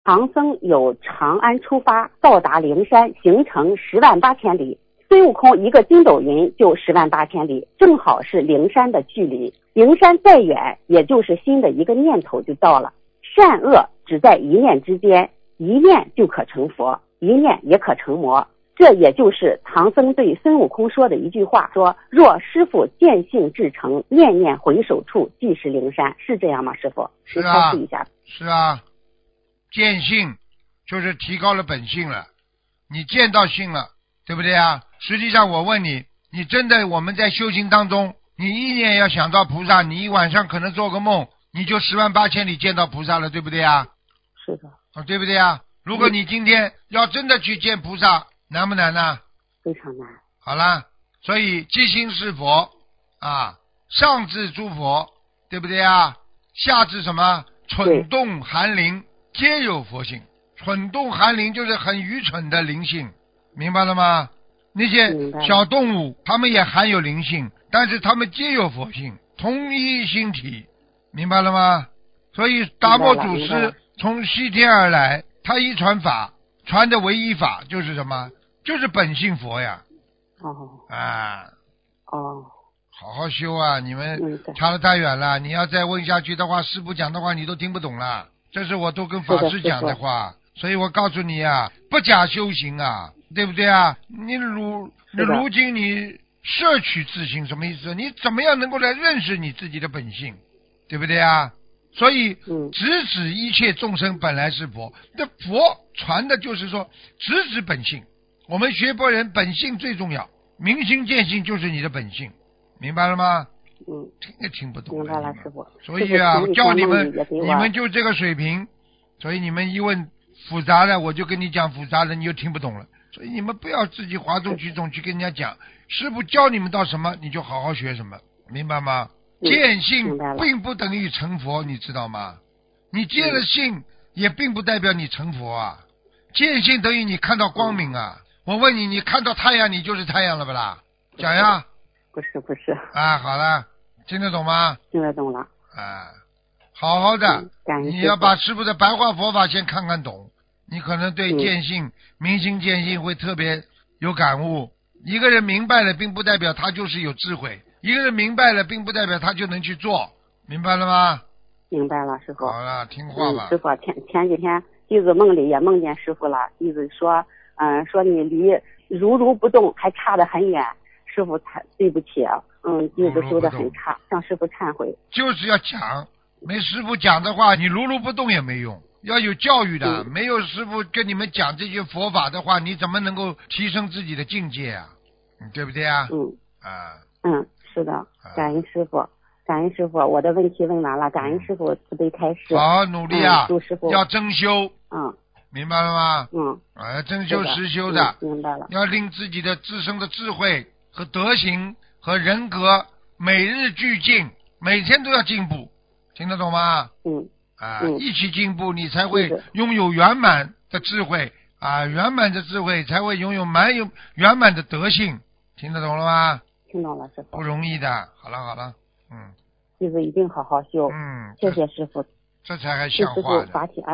唐僧有长安出发，到达灵山，行程108000里。孙悟空一个筋斗云就108000里，正好是灵山的距离。灵山再远，也就是心的一个念头就到了。善恶只在一念之间，一念就可成佛，一念也可成魔。这也就是唐僧对孙悟空说的一句话，说若师父见性至诚，念念回首处即是灵山，是这样吗？师父， 是啊， 开示一下。 是啊，见性就是提高了本性了，你见到性了，对不对啊？实际上我问你，你真的我们在修行当中，你一念要想到菩萨，你一晚上可能做个梦，你就108000里见到菩萨了，对不对啊？ 是的， 对不对啊？如果你今天要真的去见菩萨，难不难呢？ 非常难。 好了，所以即心是佛啊，上至诸佛，对不对啊？下至什么蠢动寒灵皆有佛性。蠢动寒灵就是很愚蠢的灵性，明白了吗？那些小动物它们也含有灵性，但是它们皆有佛性，同一心体，明白了吗？所以达摩祖师从西天而来，他一传法，传的唯一法就是什么？就是本性佛呀。好好修啊，你们差得太远了，你要再问下去的话，师父讲的话你都听不懂了，这是我都跟法师讲的话，所以我告诉你啊，不假修行啊，对不对啊？你如今你摄取自性什么意思？你怎么样能够来认识你自己的本性，对不对啊？所以直指一切众生本来是佛，那佛传的就是说直指本性，我们学佛人本性最重要，明心见性就是你的本性，明白了吗？听也听不懂。 明白了，师傅。 所以啊，教你们就这个水平，所以你们一问复杂的，我就跟你讲复杂的，你就听不懂了。所以你们不要自己哗众取宠去跟人家讲，师傅教你们到什么，你就好好学什么，明白吗？见性并不等于成佛，你知道吗？你见了性也并不代表你成佛啊。见性等于你看到光明啊。我问你，你看到太阳，你就是太阳了不啦？讲呀。 不是。 好了，听得懂吗？ 听得懂了。 好好的，你要把师父的白话佛法先看看懂，你可能对见性、明心见性会特别有感悟。一个人明白了，并不代表他就是有智慧。一个人明白了，并不代表他就能去做，明白了吗？ 明白了，师傅。 好了，听话吧。 师傅，前几天弟子梦里也梦见师傅了，弟子说，说你离如不动还差得很远，师傅对不起，弟子修得很差，向师傅忏悔。 就是要讲，没师傅讲的话，你如不动也没用，要有教育的，没有师傅跟你们讲这些佛法的话，你怎么能够提升自己的境界啊？对不对啊？ 是的，感恩师傅，感恩师傅，我的问题问完了，感恩师傅慈悲开示。 好努力啊！ 祝师傅要真修。明白了吗？真修实修的， 明白了。 要令自己的自身的智慧和德行和人格每日俱进，每天都要进步，听得懂吗？一起进步，你才会拥有圆满的智慧圆满的智慧才会拥有圆满的德性，听得懂了吗？ 听懂了，师傅。 不容易的，好了， 弟子一定好好修。谢谢师傅。 这才还像话呢。